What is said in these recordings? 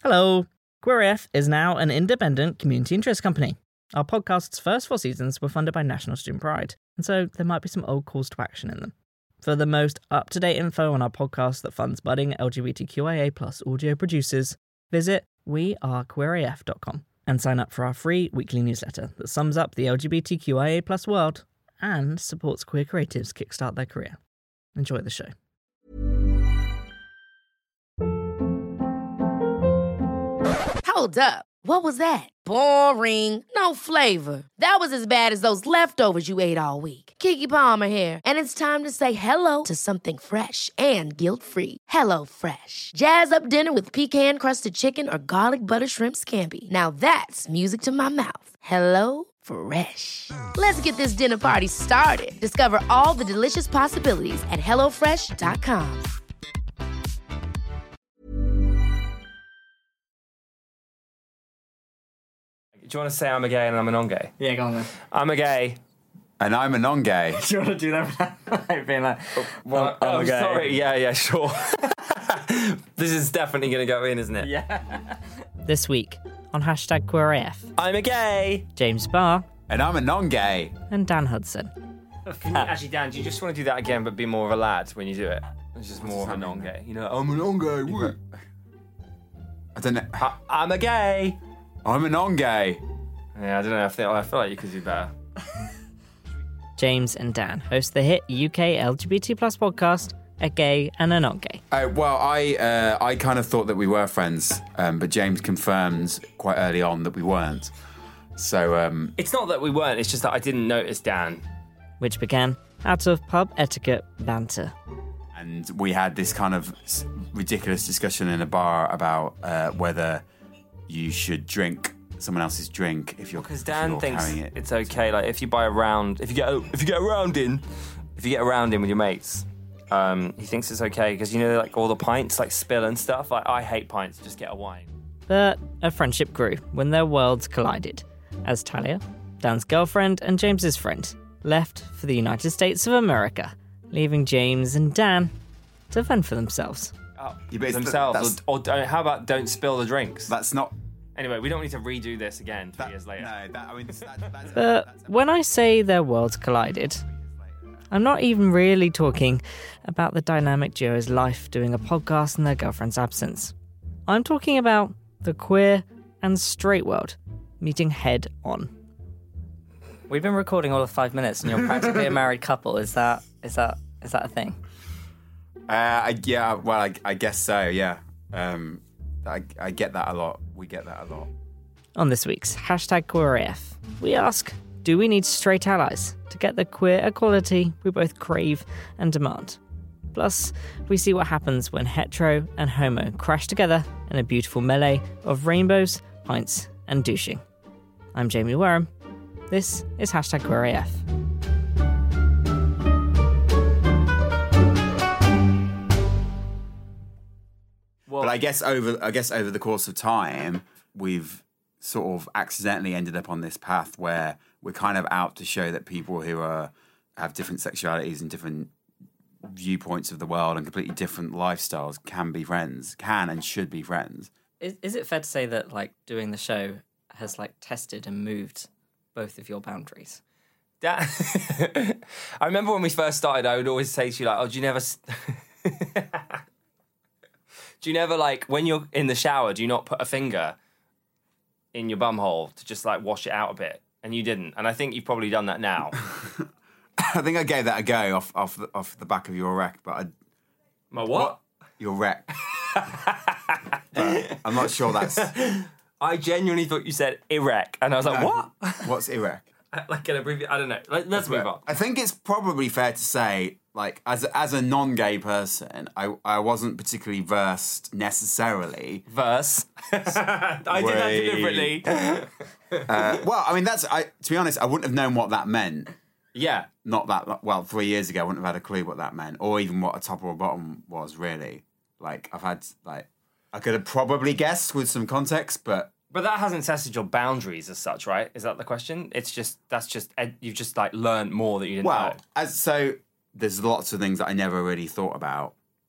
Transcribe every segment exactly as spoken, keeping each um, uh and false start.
Hello! Queer A F is now an independent community interest company. Our podcast's first four seasons were funded by National Student Pride, and so there might be some old calls to action in them. For the most up-to-date info on our podcast that funds budding L G B T Q I A plus audio producers, visit we are queer A F dot com and sign up for our free weekly newsletter that sums up the L G B T Q I A plus world and supports queer creatives kickstart their career. Enjoy the show. Hold up. What was that? Boring. No flavor. That was as bad as those leftovers you ate all week. Keke Palmer here, and it's time to say hello to something fresh and guilt-free. Hello Fresh. Jazz up dinner with pecan-crusted chicken or garlic butter shrimp scampi. Now that's music to my mouth. Hello Fresh. Let's get this dinner party started. Discover all the delicious possibilities at hello fresh dot com. Do you want to say I'm a gay and I'm a non-gay? Yeah, go on then. I'm a gay. And I'm a non-gay. Do you want to do that without being like, Well, I'm oh, a gay? sorry. Yeah, yeah, sure. This is definitely going to go in, isn't it? Yeah. This week on hashtag Queer A F, I'm a gay. James Barr And I'm a non-gay. and Dan Hudson. Can you, actually, Dan, do you just want to do that again, but be more of a lad when you do it? It's just more of a non-gay. You know, I'm a non-gay. Woo. I don't know. I, I'm a gay. I'm a non-gay. Yeah, I don't know. I feel, I feel like you could do better. James and Dan host the hit U K L G B T plus podcast, A Gay and a Not Gay. Uh, well, I uh, I kind of thought that we were friends, um, but James confirmed quite early on that we weren't. So, um, It's not that we weren't. It's just that I didn't notice Dan. Which began out of pub etiquette banter. and we had this kind of ridiculous discussion in a bar about uh, whether you should drink someone else's drink if you're Because if Dan you're thinks carrying it. it's okay. Like if you buy a round, if you get a, if you get a round in, if you get a round in with your mates, um, he thinks it's okay because you know like all the pints like spill and stuff. Like I hate pints. Just get a wine. But a friendship grew when their worlds collided, as Talia, Dan's girlfriend and James's friend, left for the United States of America, leaving James and Dan to fend for themselves. Oh, Yeah, but it's- themselves, that's- or, or don't, how about don't spill the drinks? That's not. Anyway, we don't need to redo this again three That, years later. No, that, I mean, that, that's, But that's when I say their worlds collided, I'm not even really talking about the dynamic duo's life doing a podcast in their girlfriend's absence. I'm talking about the queer and straight world meeting head on. We've been recording all of five minutes, and you're practically a married couple. Is that is that is that a thing? Uh, I, yeah, well, I, I guess so. Yeah, um, I, I get that a lot. We get that a lot. On this week's hashtag Queer A F, we ask, do we need straight allies to get the queer equality we both crave and demand? Plus, we see what happens when hetero and homo crash together in a beautiful melee of rainbows, pints, and douching. I'm Jamie Wareham. This is hashtag Queer A F. Well, But I guess over I guess over the course of time, we've sort of accidentally ended up on this path where we're kind of out to show that people who are have different sexualities and different viewpoints of the world and completely different lifestyles can be friends, can and should be friends. Is is it fair to say that like doing the show has like tested and moved both of your boundaries? Dan, I remember when we first started, I would always say to you like, "Oh, do you never?" s- Do you never, like, when you're in the shower, do you not put a finger in your bum hole to just, like, wash it out a bit? And you didn't. And I think you've probably done that now. I think I gave that a go off off the, off the back of your wreck, but I, My what? your wreck. But I'm not sure that's I genuinely thought you said erect. And I was like, what? what's erect. Like an abbreviation. I don't know. Like, let's move on. I think it's probably fair to say, like, as a, as a non-gay person, I I wasn't particularly versed necessarily. Verse. I did that Wait. deliberately. Uh, well, I mean, that's I. To be honest, I wouldn't have known what that meant. Yeah. Not that well, three years ago, I wouldn't have had a clue what that meant, or even what a top or a bottom was. Really, like I've had like I could have probably guessed with some context, but. But that hasn't tested your boundaries as such, right? Is that the question? It's just, that's just, you've just, like, learned more that you didn't Well, know. as so, there's lots of things that I never really thought about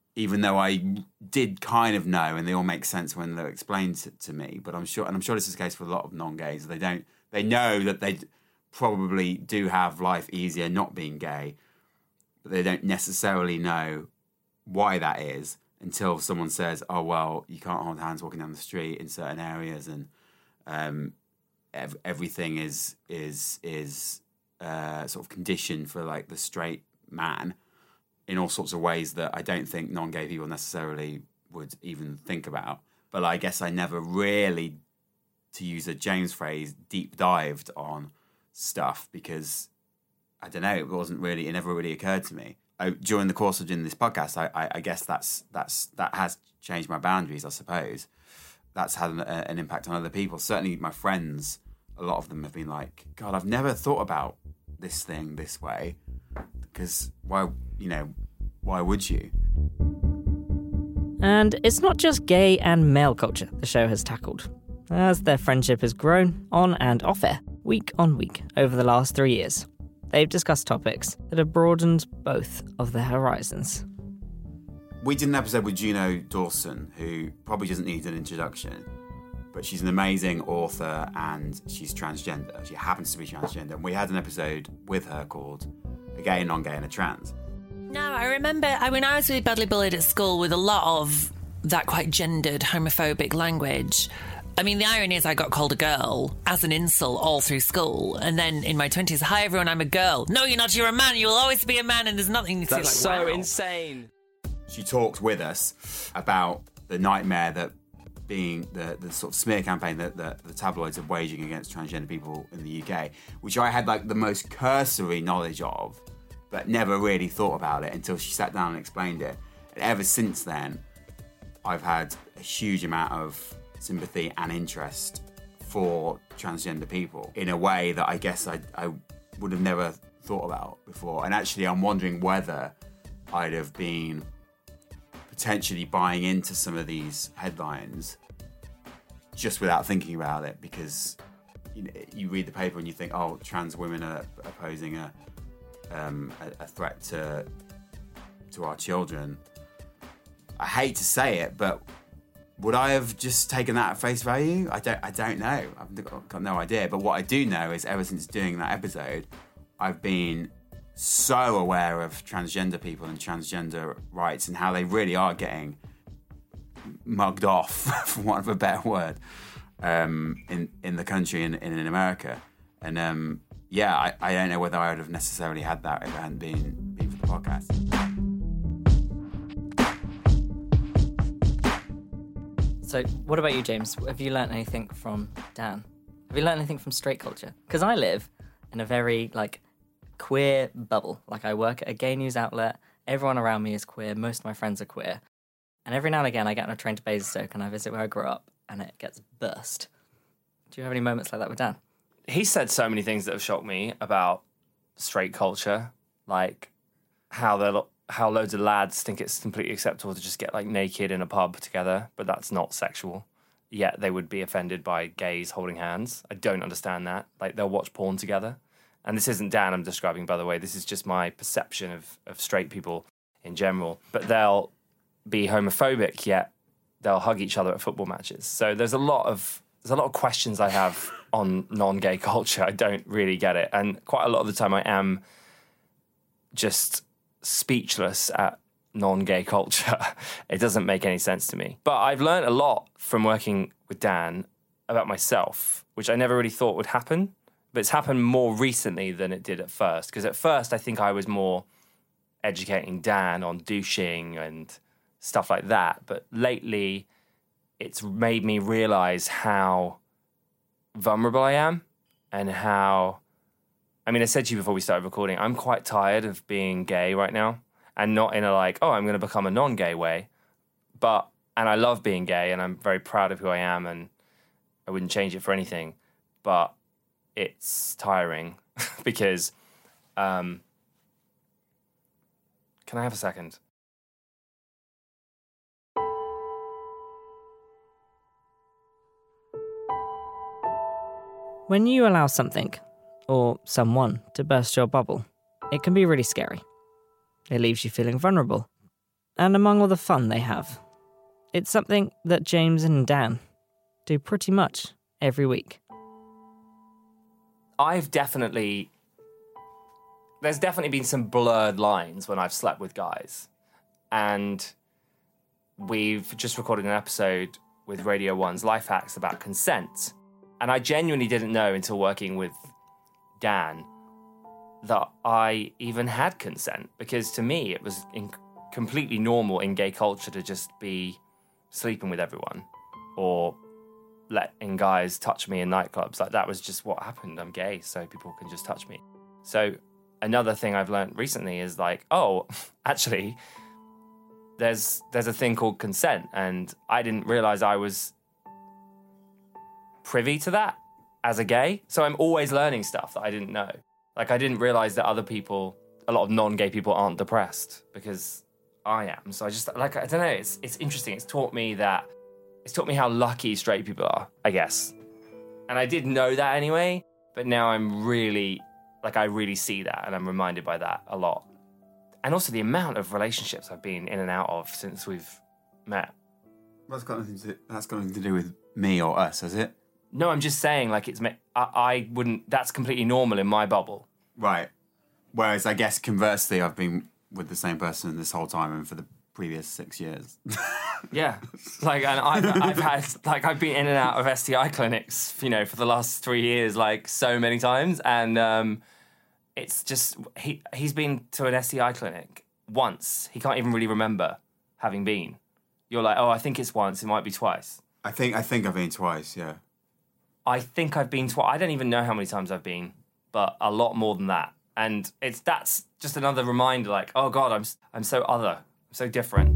even though I did kind of know, and they all make sense when they're explained to, to me. But I'm sure, and I'm sure this is the case for a lot of non-gays. They don't, they know that they probably do have life easier not being gay, but they don't necessarily know why that is until someone says, "Oh well, you can't hold hands walking down the street in certain areas, and um, ev- everything is is is uh, sort of conditioned for like the straight man." In all sorts of ways that I don't think non-gay people necessarily would even think about. But I guess I never really, to use a James phrase, deep dived on stuff because, I don't know, it wasn't really, it never really occurred to me. I, during the course of doing this podcast, I, I, I guess that's that's that has changed my boundaries, I suppose. That's had an, an impact on other people. Certainly my friends, a lot of them have been like, God, I've never thought about this thing this way. Because why, you know, why would you? And it's not just gay and male culture the show has tackled, as their friendship has grown on and off air, week on week, over the last three years. They've discussed topics that have broadened both of their horizons. We did an episode with Juno Dawson, who probably doesn't need an introduction, but she's an amazing author and she's transgender. She happens to be transgender. And we had an episode with her called A Gay, Non-Gay and a Trans. No, I remember I, when I was really badly bullied at school with a lot of that quite gendered, homophobic language. I mean, the irony is I got called a girl as an insult all through school. And then in my twenties, hi, everyone, I'm a girl. No, you're not, you're a man. You'll always be a man and there's nothing to That's like, so wow. insane. She talked with us about the nightmare that being the, the sort of smear campaign that, that the tabloids are waging against transgender people in the U K, which I had like the most cursory knowledge of, but never really thought about it until she sat down and explained it. And ever since then, I've had a huge amount of sympathy and interest for transgender people in a way that I guess I, I would have never thought about before. And actually, I'm wondering whether I'd have been potentially buying into some of these headlines just without thinking about it, because you know, you read the paper and you think, oh, trans women are, are posing a, um, a, a threat to to our children. I hate to say it, but would I have just taken that at face value? I don't. I don't know. I've got no idea. But what I do know is, ever since doing that episode, I've been so aware of transgender people and transgender rights and how they really are getting mugged off, for want of a better word, um, in in the country and in, in America. And um, yeah, I, I don't know whether I would have necessarily had that if it hadn't been been for the podcast. So, what about you, James? Have you learnt anything from Dan? Have you learnt anything from straight culture? Because I live in a very, like, queer bubble. Like, I work at a gay news outlet. Everyone around me is queer. Most of my friends are queer. And every now and again, I get on a train to Basingstoke and I visit where I grew up, and it gets burst. Do you have any moments like that with Dan? He said so many things that have shocked me about straight culture, like how they're... how loads of lads think it's completely acceptable to just get like naked in a pub together, but that's not sexual. Yet they would be offended by gays holding hands. I don't understand that. Like, they'll watch porn together. And this isn't Dan I'm describing, by the way. This is just my perception of, of straight people in general. But they'll be homophobic, yet they'll hug each other at football matches. So there's a lot of there's a lot of questions I have on non-gay culture. I don't really get it. And quite a lot of the time I am just speechless at non-gay culture. It doesn't make any sense to me. But I've learned a lot from working with Dan about myself, which I never really thought would happen. But it's happened more recently than it did at first. Because at first, I think I was more educating Dan on douching and stuff like that. But lately, it's made me realise how vulnerable I am and how... I mean, I said to you before we started recording, I'm quite tired of being gay right now, and not in a like, oh, I'm going to become a non-gay way. But, and I love being gay and I'm very proud of who I am and I wouldn't change it for anything. But it's tiring because, um, can I have a second? When you allow something or someone to burst your bubble, it can be really scary. It leaves you feeling vulnerable. and among all the fun they have. It's something that James and Dan do pretty much every week. I've definitely... There's definitely been some blurred lines when I've slept with guys. And we've just recorded an episode with Radio one's Life Hacks about consent. And I genuinely didn't know until working with Dan that I even had consent. Because to me, it was in- completely normal in gay culture to just be sleeping with everyone. Or letting guys touch me in nightclubs. Like, that was just what happened. I'm gay, so people can just touch me. So another thing I've learned recently is like, oh, actually, there's there's a thing called consent, and I didn't realize I was privy to that as a gay. So I'm always learning stuff that I didn't know. Like, I didn't realize that other people, a lot of non-gay people, aren't depressed because I am. So I just, like, I don't know, it's it's interesting. It's taught me that It's taught me how lucky straight people are, I guess. And I did know that anyway, but now I'm really, like, I really see that, and I'm reminded by that a lot. And also the amount of relationships I've been in and out of since we've met. That's got nothing to, that's got nothing to do with me or us, has it? No, I'm just saying, like, it's, I, I wouldn't, that's completely normal in my bubble. Right. Whereas I guess conversely, I've been with the same person this whole time and for the previous six years. Yeah, like, and I've I've had like I've been in and out of S T I clinics, you know, for the last three years, like, so many times, and um, it's just he he's been to an S T I clinic once. He can't even really remember having been. You're like, oh, I think it's once. It might be twice. I think I think I've been twice. Yeah. I think I've been twice. I don't even know how many times I've been, but a lot more than that. And it's that's just another reminder, like, oh God, I'm I'm so other, I'm so different.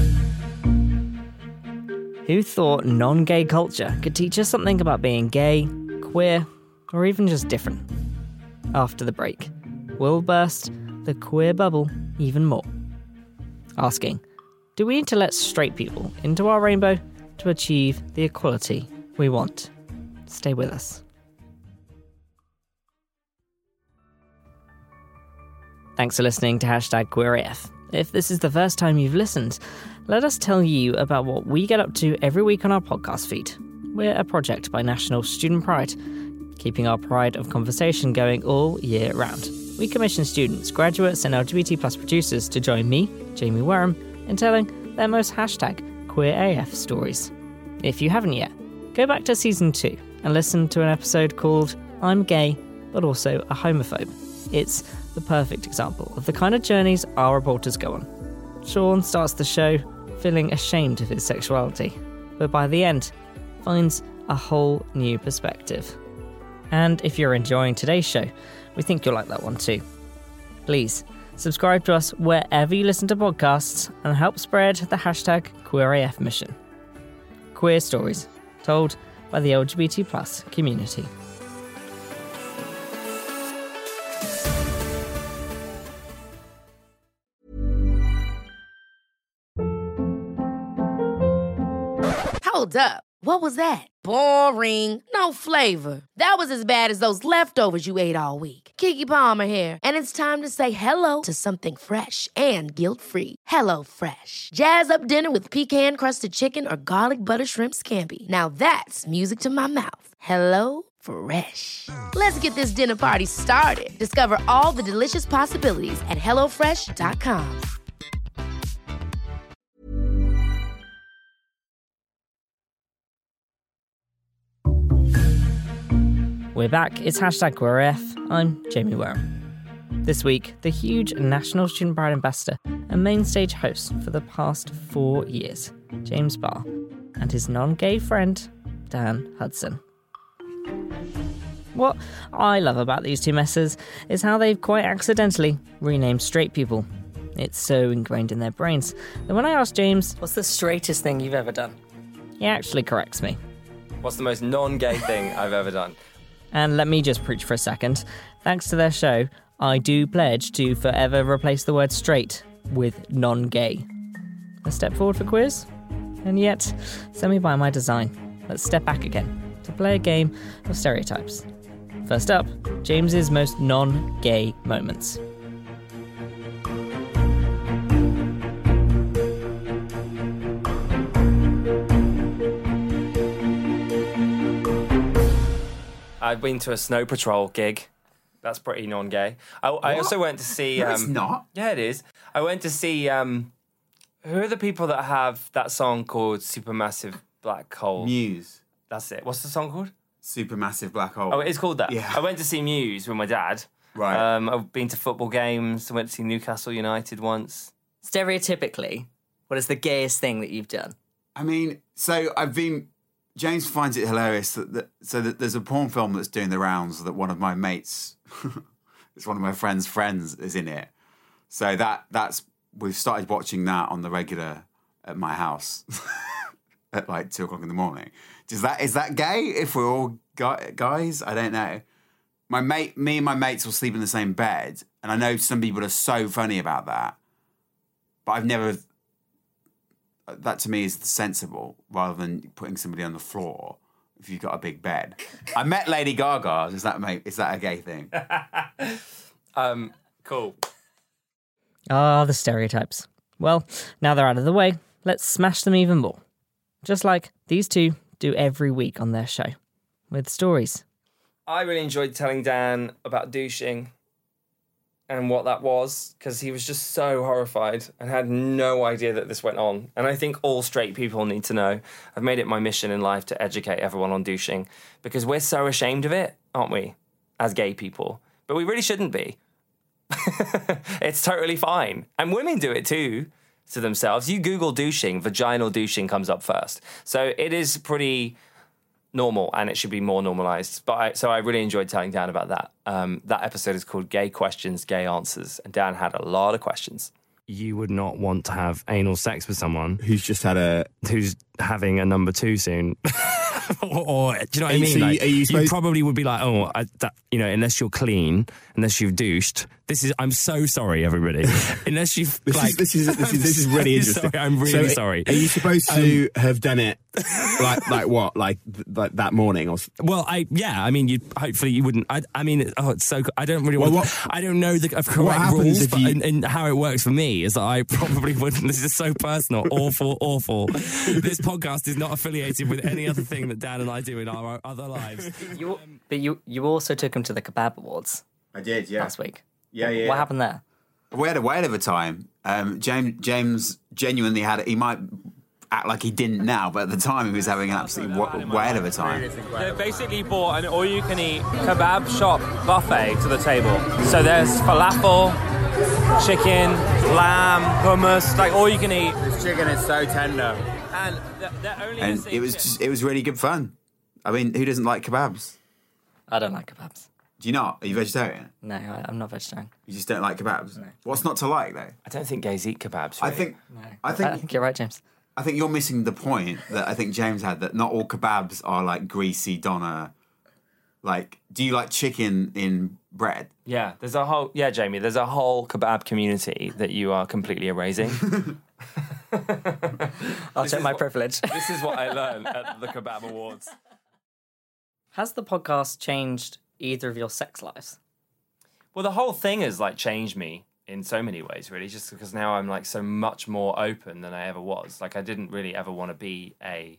Who thought non-gay culture could teach us something about being gay, queer, or even just different? After the break, we'll burst the queer bubble even more. Asking, do we need to let straight people into our rainbow to achieve the equality we want? Stay with us. Thanks for listening to Hashtag QueerAF. If this is the first time you've listened, let us tell you about what we get up to every week on our podcast feed. We're a project by National Student Pride, keeping our pride of conversation going all year round. We commission students, graduates and L G B T plus producers to join me, Jamie Wareham, in telling their most hashtag QueerAF stories. If you haven't yet, go back to season two and listen to an episode called I'm Gay, but also a Homophobe. It's the perfect example of the kind of journeys our reporters go on. Sean starts the show feeling ashamed of his sexuality, but by the end, finds a whole new perspective. And if you're enjoying today's show, we think you'll like that one too. Please, subscribe to us wherever you listen to podcasts and help spread the hashtag QueerAF mission. Queer stories told by the L G B T plus community. Hold up. What was that? Boring. No flavor. That was as bad as those leftovers you ate all week. Keke Palmer here, and it's time to say hello to something fresh and guilt-free. Hello Fresh. Jazz up dinner with pecan-crusted chicken or garlic butter shrimp scampi. Now that's music to my mouth. Hello Fresh. Let's get this dinner party started. Discover all the delicious possibilities at hello fresh dot com. We're back. It's Hashtag QueerAF. I'm Jamie Wareham. This week, the huge National Student Pride ambassador and main stage host for the past four years, James Barr, and his non-gay friend, Dan Hudson. What I love about these two messes is how they've quite accidentally renamed straight people. It's so ingrained in their brains that when I ask James, What's the straightest thing you've ever done? he actually corrects me. What's the most non-gay thing I've ever done? And let me just preach for a second. Thanks to their show, I do pledge to forever replace the word straight with non-gay. A step forward for queers? And yet, send me by my design. Let's step back again to play a game of stereotypes. First up, James's most non-gay moments. I've been to a Snow Patrol gig. That's pretty non-gay. I, I also went to see... No, Um, it's not. Yeah, it is. I went to see... Um, who are the people that have that song called Supermassive Black Hole? Muse. That's it. What's the song called? Supermassive black hole. Oh, it is called that? Yeah. I went to see Muse with my dad. Right. Um, I've been to football games. I went to see Newcastle United once. Stereotypically, what is the gayest thing that you've done? I mean, so I've been... James finds it hilarious that, that so that there's a porn film that's doing the rounds that one of my mates, it's one of my friend's friends, is in it. So that that's we've started watching that on the regular at my house at like two o'clock in the morning. Does that is that gay? If we're all guy, guys, I don't know. My mate, me and my mates will sleep in the same bed, and I know some people are so funny about that, but I've never. That to me is sensible rather than putting somebody on the floor if you've got a big bed. I met Lady Gaga. Does that make is that a gay thing? Um, cool. Ah, the stereotypes. Well, now they're out of the way, let's smash them even more. Just like these two do every week on their show, with stories. I really enjoyed telling Dan about douching and what that was, because he was just so horrified and had no idea that this went on. And I think all straight people need to know. I've made it my mission in life to educate everyone on douching, because we're so ashamed of it, aren't we, as gay people? But we really shouldn't be. It's totally fine. And women do it too to themselves. You Google douching, vaginal douching comes up first. So it is pretty normal, and it should be more normalized. But I, so I really enjoyed telling Dan about that. Um, that episode is called Gay Questions, Gay Answers, and Dan had a lot of questions. You would not want to have anal sex with someone Who's just had a... who's having a number two soon. or, or do you know what I Are you- mean? so you- Like, are you you, supposed- probably would be like, oh, I, that, you know, unless you're clean, unless you've douched. This is. I'm so sorry, everybody. Unless you've This, like, is, this is this is this is really I'm so interesting. sorry, I'm really So, sorry. Are you supposed to have done it like like what like th- like that morning or? s- Well, I yeah, I mean, you hopefully you wouldn't. I, I mean, oh, it's so. I don't really Well, want. what- I don't know the of correct what happens rules, if but you- and, and how it works for me is that I probably wouldn't. This is so personal, awful, awful. This podcast is not affiliated with any other thing that Dan and I do in our other lives. You, but you, you also took him to the Kebab Awards I did, yeah. last week. Yeah, yeah. What happened there? We had a whale of a time. Um, James, James genuinely had it. He might act like he didn't now, but at the time he was having an absolute wh- whale of a time. They basically brought an all-you-can-eat kebab shop buffet to the table. So there's falafel, chicken, lamb, hummus, like all you can eat. This chicken is so tender. And they're, they're only And the same it was shit. just, it was really good fun. I mean, who doesn't like kebabs? I don't like kebabs. Do you not? Are you vegetarian? No, I, I'm not vegetarian. You just don't like kebabs? What's not to like, though? I don't think gays eat kebabs. I really. think, No. I think, I think you're right, James. I think you're missing the point that I think James had, that not all kebabs are like greasy doner. Like, do you like chicken in bread? Yeah, there's a whole yeah, Jamie. There's a whole kebab community that you are completely erasing. I'll This check is my what- privilege. This is what I learned at the Kebab Awards. Has the podcast changed either of your sex lives? Well, the whole thing has like changed me in so many ways, really, just because now I'm like so much more open than I ever was. Like, I didn't really ever want to be a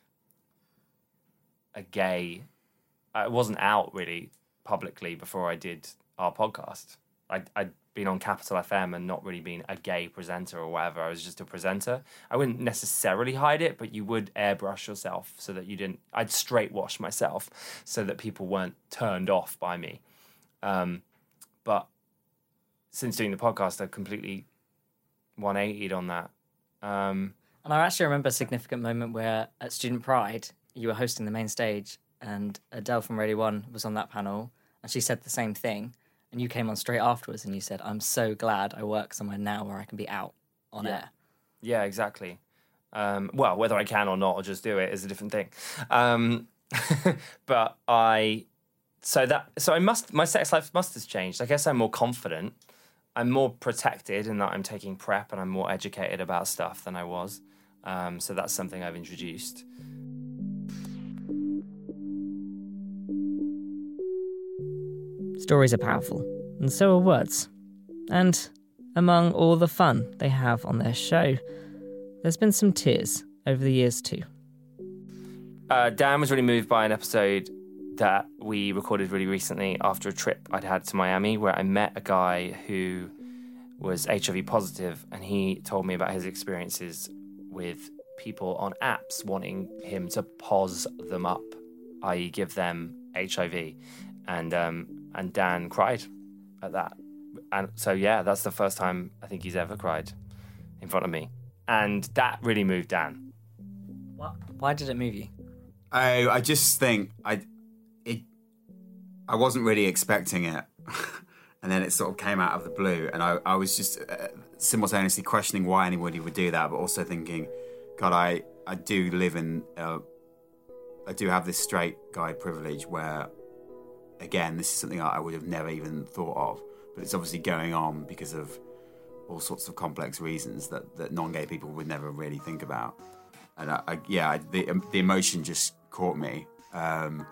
a gay. I wasn't out really publicly before I did our podcast. I, I'd been on Capital F M and not really been a gay presenter or whatever. I was just a presenter. I wouldn't necessarily hide it, but you would airbrush yourself so that you didn't. I'd straight wash myself so that people weren't turned off by me. Um, but since doing the podcast, I've completely one eightied on that. Um, And I actually remember a significant moment where at Student Pride, you were hosting the main stage and Adele from Radio One was on that panel and she said the same thing. And you came on straight afterwards and you said, I'm so glad I work somewhere now where I can be out on Yeah. air. Yeah, exactly. Um, well, whether I can or not, or just do it is a different thing. Um, but I, so that, so I must, my sex life must have changed. I guess I'm more confident. I'm more protected in that I'm taking PrEP and I'm more educated about stuff than I was. Um, so that's something I've introduced. Stories are powerful, and so are words. And among all the fun they have on their show, there's been some tears over the years too. Uh, Dan was really moved by an episode that we recorded really recently after a trip I'd had to Miami, where I met a guy who was H I V positive, and he told me about his experiences with people on apps wanting him to pos them up, that is give them H I V. And um, and Dan cried at that. And so, yeah, that's the first time I think he's ever cried in front of me. And that really moved Dan. What? Why did it move you? I I just think I it I wasn't really expecting it, and then it sort of came out of the blue, and I I was just uh, simultaneously questioning why anybody would do that, but also thinking, God, I I do live in uh, I do have this straight guy privilege where, again, this is something I would have never even thought of, but it's obviously going on because of all sorts of complex reasons that that non-gay people would never really think about. And I, I, yeah, I, the the emotion just caught me. Um,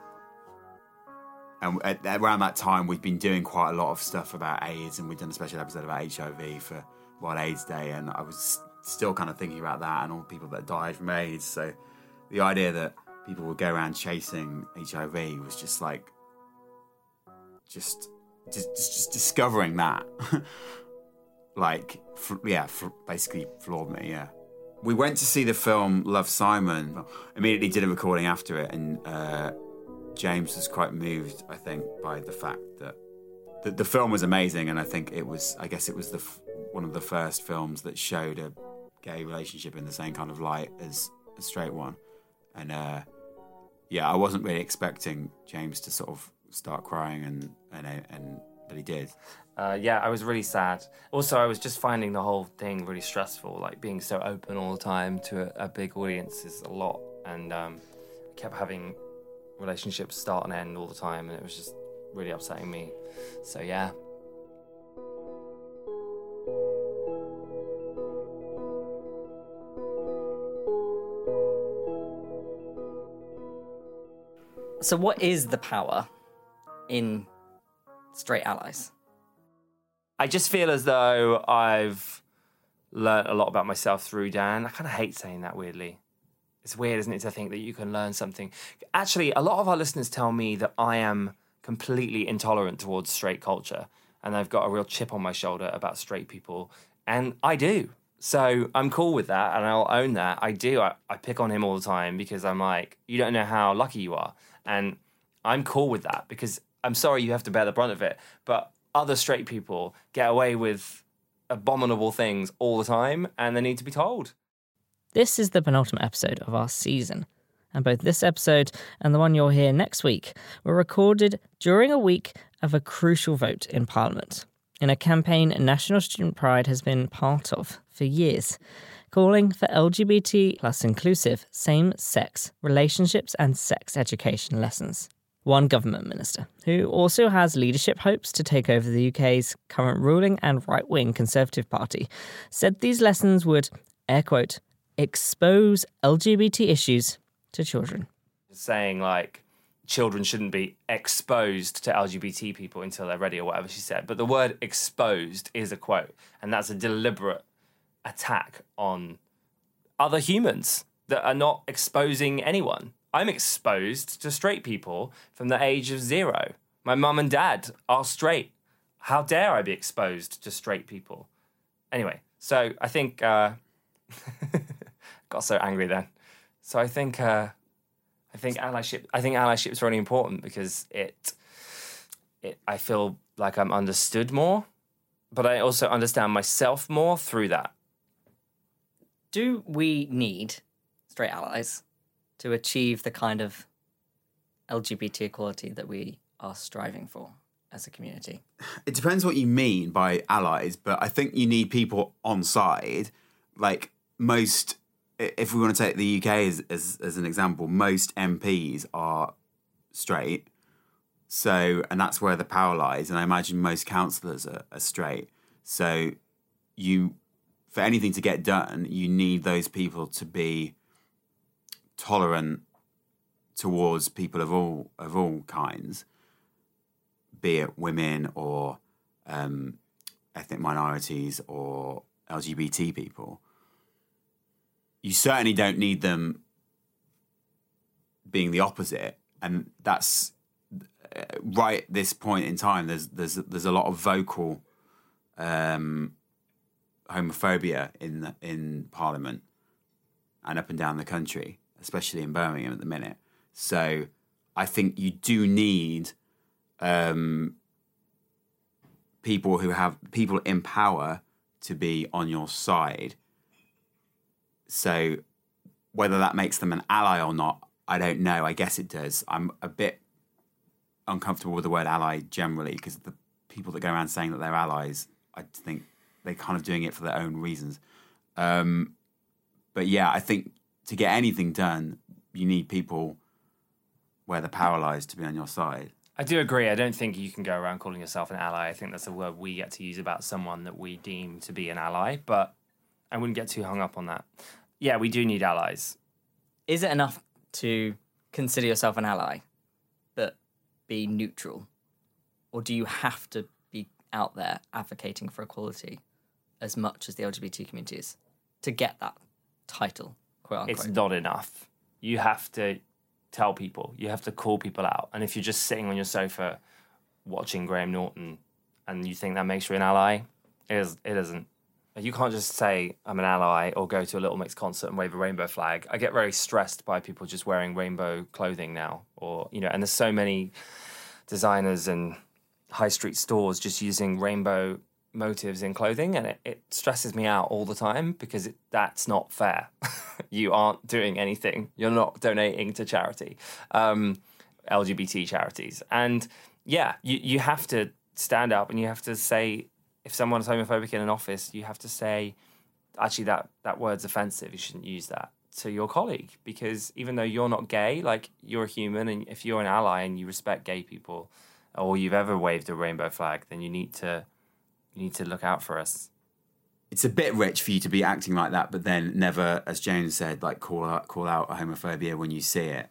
and at, around that time, we'd been doing quite a lot of stuff about AIDS, and we'd done a special episode about H I V for World AIDS Day, and I was still kind of thinking about that and all the people that died from AIDS. So the idea that people would go around chasing H I V was just like, just just, just discovering that, like, f- yeah, f- basically floored me, yeah. We went to see the film Love, Simon. Immediately did a recording after it, and uh, James was quite moved, I think, by the fact that the, the film was amazing, and I think it was, I guess it was the f- one of the first films that showed a gay relationship in the same kind of light as a straight one. And uh, yeah, I wasn't really expecting James to sort of start crying, and and, and but he did. Uh, yeah, I was really sad. Also, I was just finding the whole thing really stressful. Like, being so open all the time to a, a big audience is a lot. And um, I kept having relationships start and end all the time, and it was just really upsetting me. So, yeah. So what is the power in straight allies? I just feel as though I've learnt a lot about myself through Dan. I kind of hate saying that, weirdly. It's weird, isn't it, to think that you can learn something. Actually, a lot of our listeners tell me that I am completely intolerant towards straight culture, and I've got a real chip on my shoulder about straight people, and I do. So I'm cool with that, and I'll own that. I do. I, I pick on him all the time because I'm like, you don't know how lucky you are. And I'm cool with that because I'm sorry you have to bear the brunt of it, but other straight people get away with abominable things all the time, and they need to be told. This is the penultimate episode of our season, and both this episode and the one you'll hear next week were recorded during a week of a crucial vote in Parliament, in a campaign National Student Pride has been part of for years, calling for L G B T plus inclusive same-sex relationships and sex education lessons. One government minister, who also has leadership hopes to take over the U K's current ruling and right-wing Conservative Party, said these lessons would, air quote, expose L G B T issues to children. Saying, like, children shouldn't be exposed to L G B T people until they're ready or whatever she said. But the word exposed is a quote, and that's a deliberate attack on other humans that are not exposing anyone. I'm exposed to straight people from the age of zero. My mum and dad are straight. How dare I be exposed to straight people? Anyway, so I think... Uh, got so angry then. So I think... Uh, I think allyship. I think allyship is really important because it, it. I feel like I'm understood more, but I also understand myself more through that. Do we need straight allies to achieve the kind of L G B T equality that we are striving for as a community? It depends what you mean by allies, but I think you need people on side. Like most, if we want to take the U K as, as, as an example, most M Ps are straight. So, and that's where the power lies. And I imagine most councillors are, are straight. So you, for anything to get done, you need those people to be tolerant towards people of all of all kinds, be it women or um, ethnic minorities or L G B T people. You certainly don't need them being the opposite, and that's right at this point in time, there's there's there's a lot of vocal um, homophobia in the, in Parliament and up and down the country, especially in Birmingham at the minute. So I think you do need um, people who have people in power to be on your side. So whether that makes them an ally or not, I don't know. I guess it does. I'm a bit uncomfortable with the word ally generally because the people that go around saying that they're allies, I think they're kind of doing it for their own reasons. Um, but yeah, I think to get anything done, you need people where the power lies to be on your side. I do agree. I don't think you can go around calling yourself an ally. I think that's a word we get to use about someone that we deem to be an ally, but I wouldn't get too hung up on that. Yeah, we do need allies. Is it enough to consider yourself an ally, but be neutral? Or do you have to be out there advocating for equality as much as the L G B T community is to get that title, quote unquote? It's not enough. You have to tell people. You have to call people out. And if you're just sitting on your sofa watching Graham Norton and you think that makes you an ally, it, is, it isn't. You can't just say, I'm an ally, or go to a Little Mix concert and wave a rainbow flag. I get very stressed by people just wearing rainbow clothing now. Or, you know, and there's so many designers and high street stores just using rainbow motives in clothing, and it, it stresses me out all the time because it, that's not fair. You aren't doing anything. You're not donating to charity, um, L G B T charities. And yeah, you, you have to stand up and you have to say, if someone's homophobic in an office, you have to say, actually, that, that word's offensive. You shouldn't use that to your colleague, because even though you're not gay, like, you're a human, and if you're an ally and you respect gay people, or you've ever waved a rainbow flag, then you need to you need to look out for us. It's a bit rich for you to be acting like that, but then never, as Jones said, like call out call out a homophobia when you see it,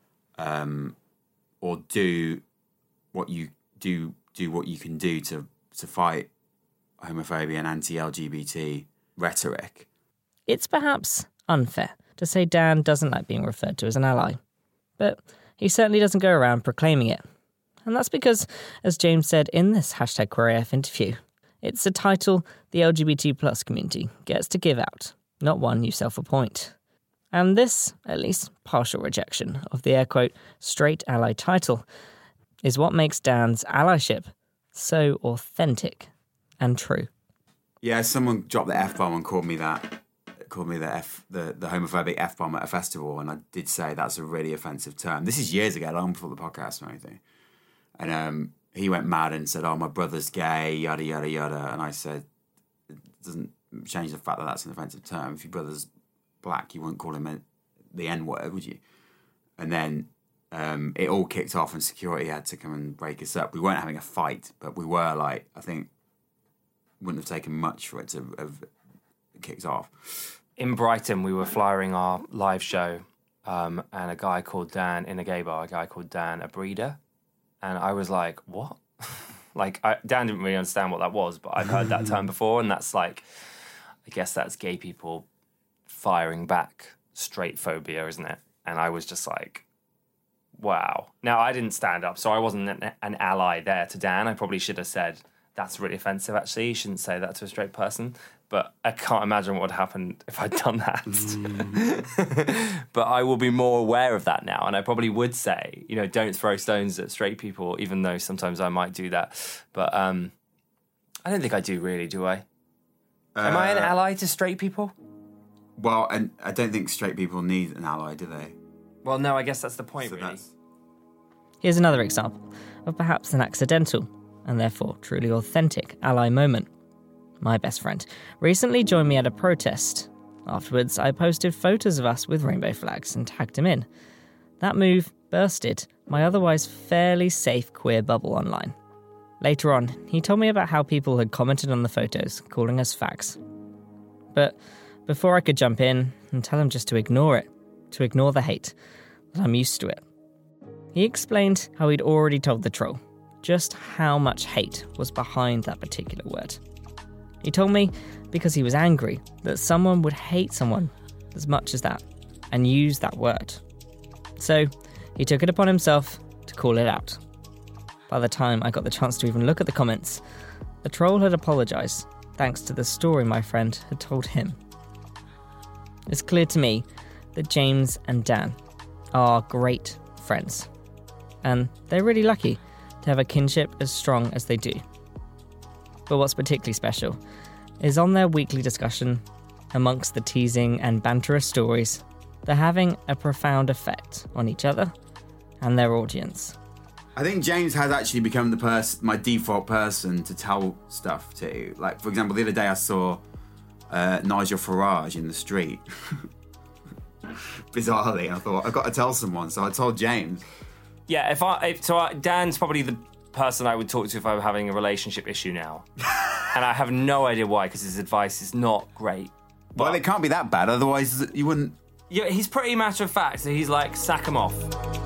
um, or do what you do do what you can do to to fight homophobia and anti-L G B T rhetoric. It's perhaps unfair to say Dan doesn't like being referred to as an ally, but he certainly doesn't go around proclaiming it. And that's because, as James said in this hashtag QueerAF interview, it's a title the L G B T plus community gets to give out, not one you self-appoint. And this, at least partial rejection of the air quote straight ally title, is what makes Dan's allyship so authentic and true. Yeah, someone dropped the F-bomb and called me that, called me the F, the, the homophobic F-bomb at a festival, and I did say that's a really offensive term. This is years ago, long before the podcast or anything. And um, he went mad and said, oh, my brother's gay, yada, yada, yada. And I said, it doesn't change the fact that that's an offensive term. If your brother's black, you wouldn't call him a, the N-word, would you? And then um, it all kicked off and security had to come and break us up. We weren't having a fight, but we were like, I think, wouldn't have taken much for it to have kicked off. In Brighton, we were flyering our live show, um, and a guy called Dan, in a gay bar, a guy called Dan, a breeder. And I was like, what? like, I, Dan didn't really understand what that was, but I've heard that term before, and that's like, I guess that's gay people firing back straight phobia, isn't it? And I was just like, wow. Now, I didn't stand up, so I wasn't an, an ally there to Dan. I probably should have said, that's really offensive, actually. You shouldn't say that to a straight person. But I can't imagine what would happen if I'd done that. Mm. But I will be more aware of that now. And I probably would say, you know, don't throw stones at straight people, even though sometimes I might do that. But um, I don't think I do really, do I? Uh, Am I an ally to straight people? Well, and I don't think straight people need an ally, do they? Well, no, I guess that's the point, so really. That's... Here's another example of perhaps an accidental, and therefore truly authentic, ally moment. My best friend recently joined me at a protest. Afterwards, I posted photos of us with rainbow flags and tagged him in. That move bursted my otherwise fairly safe queer bubble online. Later on, he told me about how people had commented on the photos, calling us fags. But before I could jump in and tell him just to ignore it, to ignore the hate, that I'm used to it, he explained how he'd already told the troll just how much hate was behind that particular word. He told me because he was angry that someone would hate someone as much as that and use that word. So he took it upon himself to call it out. By the time I got the chance to even look at the comments, the troll had apologised, thanks to the story my friend had told him. It's clear to me that James and Dan are great friends, and they're really lucky to have a kinship as strong as they do. But what's particularly special is on their weekly discussion, amongst the teasing and banterous stories, they're having a profound effect on each other and their audience. I think James has actually become the person, my default person to tell stuff to. Like, for example, the other day I saw uh, Nigel Farage in the street. Bizarrely, and I thought, I've got to tell someone, so I told James. Yeah, if I if, so, I, Dan's probably the person I would talk to if I were having a relationship issue now, and I have no idea why, because his advice is not great. But, well, it can't be that bad, otherwise you wouldn't. Yeah, he's pretty matter of fact. So he's like, sack him off.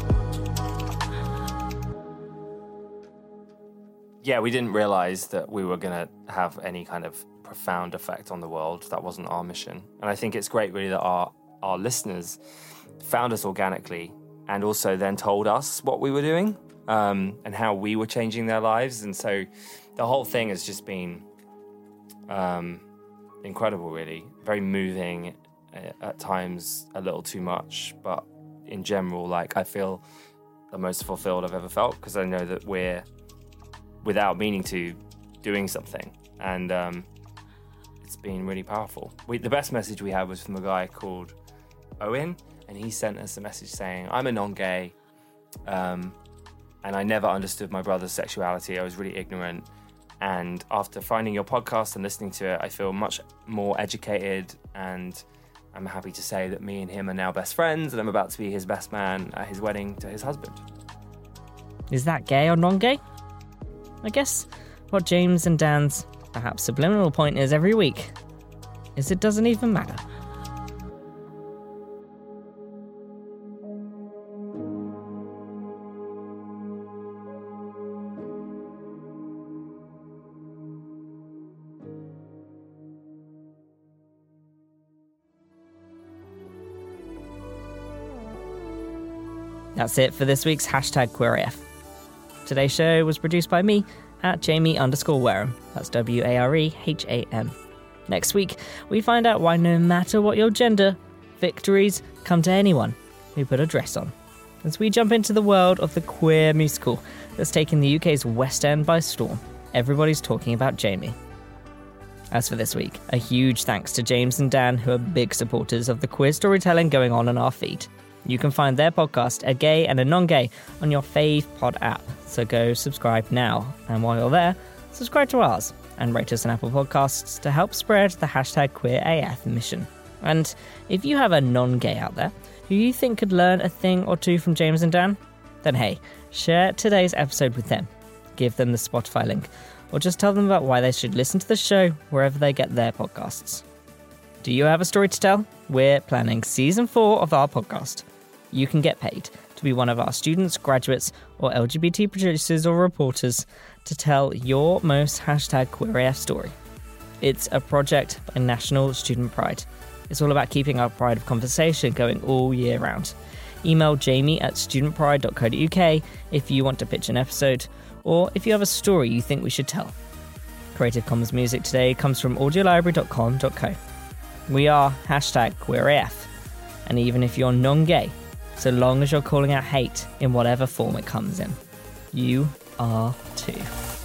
Yeah, we didn't realise that we were going to have any kind of profound effect on the world. That wasn't our mission, and I think it's great, really, that our our listeners found us organically and also then told us what we were doing um, and how we were changing their lives. And so the whole thing has just been um, incredible, really. Very moving, at times a little too much, but in general, like, I feel the most fulfilled I've ever felt, because I know that we're, without meaning to, doing something. And um, it's been really powerful. We, the best message we had was from a guy called Owen, and he sent us a message saying, I'm a non-gay, um, and I never understood my brother's sexuality. I was really ignorant, and after finding your podcast and listening to it, I feel much more educated, and I'm happy to say that me and him are now best friends, and I'm about to be his best man at his wedding to his husband. Is that gay or non-gay? I guess what James and Dan's perhaps subliminal point is every week is it doesn't even matter. That's it for this week's hashtag QueerAF. Today's show was produced by me at Jamie underscore Wareham. That's W A R E H A M. Next week, we find out why no matter what your gender, victories come to anyone who put a dress on. As we jump into the world of the queer musical that's taken the U K's West End by storm, everybody's talking about Jamie. As for this week, a huge thanks to James and Dan, who are big supporters of the queer storytelling going on on our feed. You can find their podcast, A Gay and a Non-Gay, on your fave pod app, so go subscribe now. And while you're there, subscribe to ours and rate us on Apple Podcasts to help spread the hashtag QueerAF mission. And if you have a non-gay out there who you think could learn a thing or two from James and Dan, then hey, share today's episode with them. Give them the Spotify link, or just tell them about why they should listen to the show wherever they get their podcasts. Do you have a story to tell? We're planning season four of our podcast. You can get paid to be one of our students, graduates, or L G B T producers or reporters to tell your most hashtag QueerAF story. It's a project by National Student Pride. It's all about keeping our pride of conversation going all year round. Email jamie at student pride dot co dot uk if you want to pitch an episode, or if you have a story you think we should tell. Creative Commons music today comes from audio library dot com dot co. We are hashtag QueerAF, and even if you're non-gay, so long as you're calling out hate in whatever form it comes in, you are too.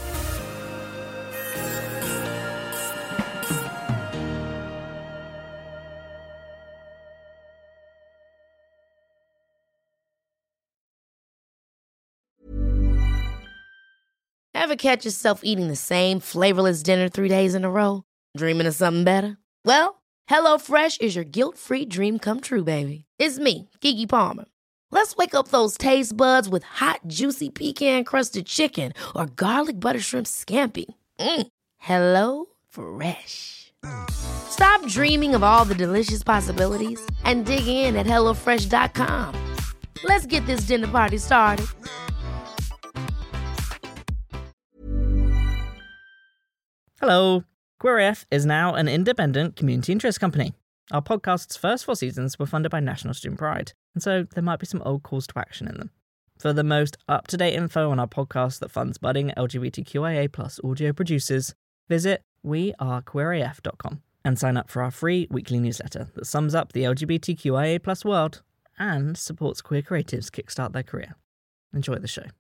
Ever catch yourself eating the same flavorless dinner three days in a row? Dreaming of something better? Well, HelloFresh is your guilt-free dream come true, baby. It's me, Keke Palmer. Let's wake up those taste buds with hot, juicy pecan-crusted chicken or garlic butter shrimp scampi. Mm. Hello Fresh. Stop dreaming of all the delicious possibilities and dig in at hello fresh dot com. Let's get this dinner party started. Hello. QueerAF is now an independent community interest company. Our podcast's first four seasons were funded by National Student Pride, and so there might be some old calls to action in them. For the most up-to-date info on our podcast that funds budding LGBTQIA plus audio producers, visit we are queer A F dot com and sign up for our free weekly newsletter that sums up the LGBTQIA plus world and supports queer creatives kickstart their career. Enjoy the show.